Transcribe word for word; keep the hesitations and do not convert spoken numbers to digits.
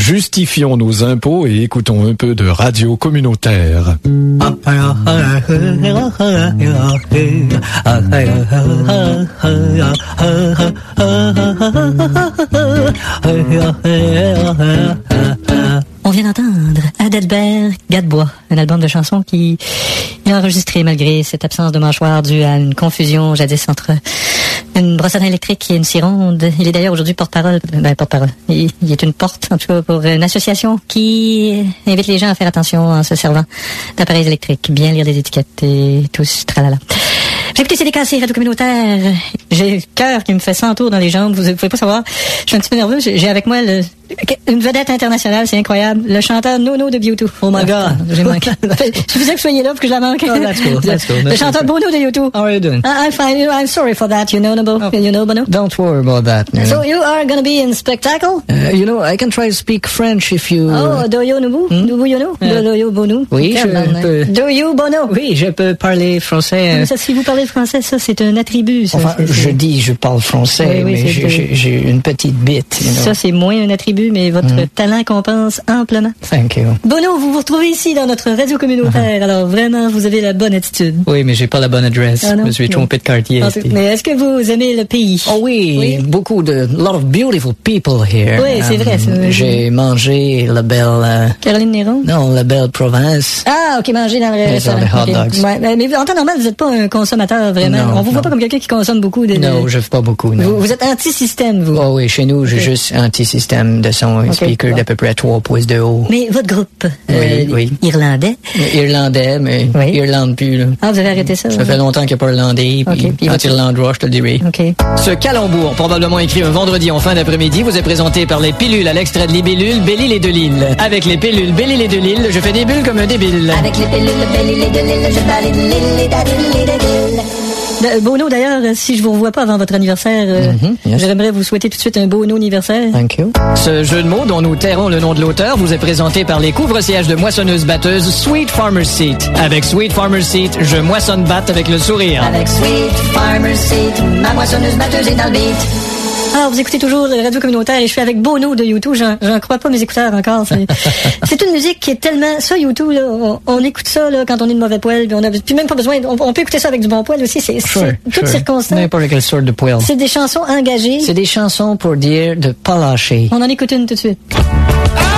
Justifions nos impôts et écoutons un peu de radio communautaire. On vient d'entendre Adalbert Gadebois, un album de chansons qui il a enregistré malgré cette absence de mâchoire due à une confusion jadis entre une brosse à dents électrique et une scie ronde. Il est d'ailleurs aujourd'hui porte-parole, ben porte-parole, il, il est une porte en tout cas pour une association qui invite les gens à faire attention en se servant d'appareils électriques, bien lire les étiquettes et tout ce tralala. J'ai écouté C D K C, radio communautaire. J'ai le cœur qui me fait cent tours dans les jambes. Vous pouvez pas savoir. Je suis un petit peu nerveux. J'ai avec moi le, une vedette internationale. C'est incroyable. Le chanteur Nono de U deux. Oh my God. J'ai manqué. Je faisais que vous soyez là pour que je la manque. Oh, that's cool. That's cool. Le chanteur Bono de U deux. How are you doing? I'm fine. You know, I'm sorry for that. You know, Bono. Oh. You know, Bono. Don't worry about that. You know. So you are going to be in spectacle? Uh, you know, I can try to speak French if you... Oh, do you know? Hmm? Do you know? Uh, do you Bono? Oui, je peux... Do you Bono? Oui, je peux parler français. Mais ça, si vous parlez français, ça, c'est un attribut. Ça, enfin, c'est, c'est... je dis je parle français, oui, oui, mais j'ai, j'ai, j'ai une petite bite. You know. Ça, c'est moins un attribut, mais votre mm. talent compense amplement. Thank you. Bono, vous vous retrouvez ici dans notre radio communautaire. Uh-huh. Alors, vraiment, vous avez la bonne attitude. Oui, mais j'ai pas la bonne adresse. Ah, je me suis trompé de quartier. Ah, mais est-ce que vous aimez le pays? Oh oui, oui, beaucoup de... A lot of beautiful people here. Oui, c'est um, vrai. C'est... J'ai mangé la belle... Uh, Caroline Néron? Non, la belle province. Ah, OK, manger dans le yes, restaurant. Les hot dogs. Okay. Ouais, mais en temps normal, vous n'êtes pas un consommateur, vraiment. Non, On vous non. voit pas comme quelqu'un qui consomme beaucoup de... Non, je fais pas beaucoup, non. Vous, vous êtes anti-système, vous? Oh oui, chez nous, j'ai okay. juste anti-système de son, okay. speaker wow. d'à peu près trois pouces de haut. Mais votre groupe, oui, euh, oui. irlandais? Irlandais, mais oui. Irlande plus, là. Ah, vous avez arrêté ça? Ça ouais. fait longtemps qu'il n'y a pas irlandais, puis okay. quand irlandois, je te le dirai. Okay. Ce calembour, probablement écrit un vendredi en fin d'après-midi, vous est présenté par les pilules à l'extrait de libellule Belle-Île et de Lille. Avec les pilules Belle-Île et de Lille, je fais des bulles comme un débile. Avec les pilules Belle-Île et de Lille, je fais des bulles et de Lille. Bono, d'ailleurs, si je vous revois pas avant votre anniversaire, euh, mm-hmm, yes. j'aimerais vous souhaiter tout de suite un Bono anniversaire. Thank you. Ce jeu de mots dont nous tairons le nom de l'auteur vous est présenté par les couvre-sièges de moissonneuse-batteuse Sweet Farmer's Seat. Avec Sweet Farmer's Seat, je moissonne-batte avec le sourire. Avec Sweet Farmer's Seat, ma moissonneuse-batteuse est dans le beat. Ah, vous écoutez toujours le radio communautaire et je suis avec Bono de U deux. J'en, j'en crois pas mes écouteurs encore. C'est, c'est une musique qui est tellement... Ça, U deux, là, on, on écoute ça là, quand on est de mauvais poil. Puis on a puis même pas besoin... On, on peut écouter ça avec du bon poil aussi. C'est, sure, c'est toute sure. circonstance. N'importe quelle sorte de poil. C'est des chansons engagées. C'est des chansons pour dire de pas lâcher. On en écoute une tout de suite. Ah!